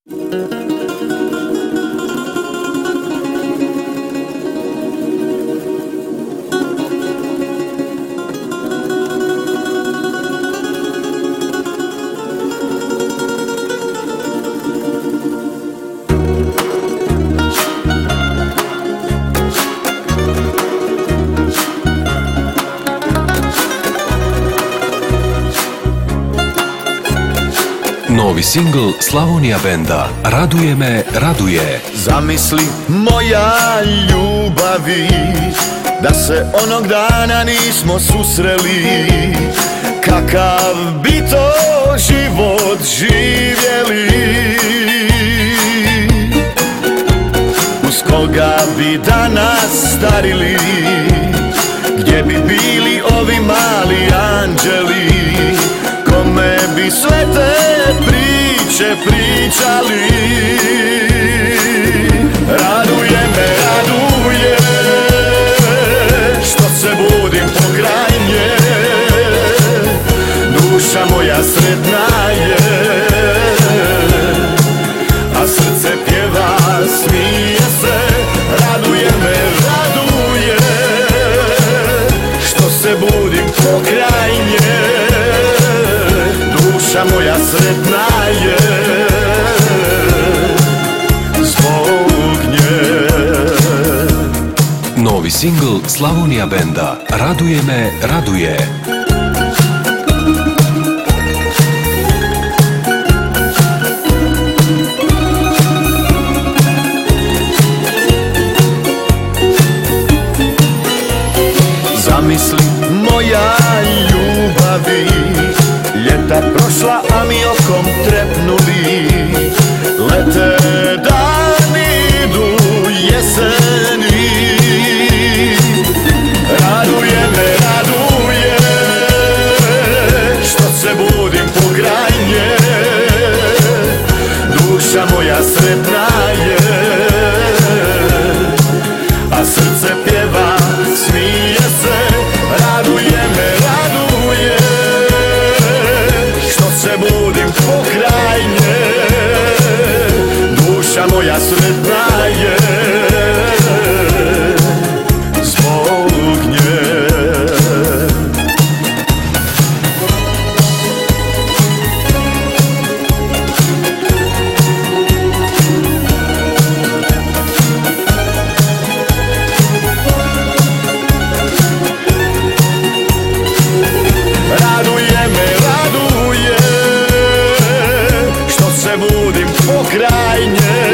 Novi singl Slavonija benda Raduje me, raduje. Zamisli moja ljubavi da se onog dana nismo susreli, kakav bi to život živjeli, uz koga bi danas starili, gdje bi bili ovi mali anđeli, kome bi sve te priče pričali. Raduje me, raduje, što se budim pokraj nje, duša moja sretna je, a srce pjeva, smije se. Raduje me, raduje, što se budim pokraj nje, duša moja sretna je, zbog nje. Novi singl Slavonija benda Raduje me, raduje. Zamisli moja ljubavi, ljeta prošla, a mi okom trepnuli, lete dani, idu jeseni. Raduje me, raduje, što se budim pokraj nje, duša moja sretna je, a srce pjeva, smije se. Raduje me, raduje, što se budim pokraj nje, duša moja sretna je, zbog nje. Raduje me, raduje, što se budim pokraj nje,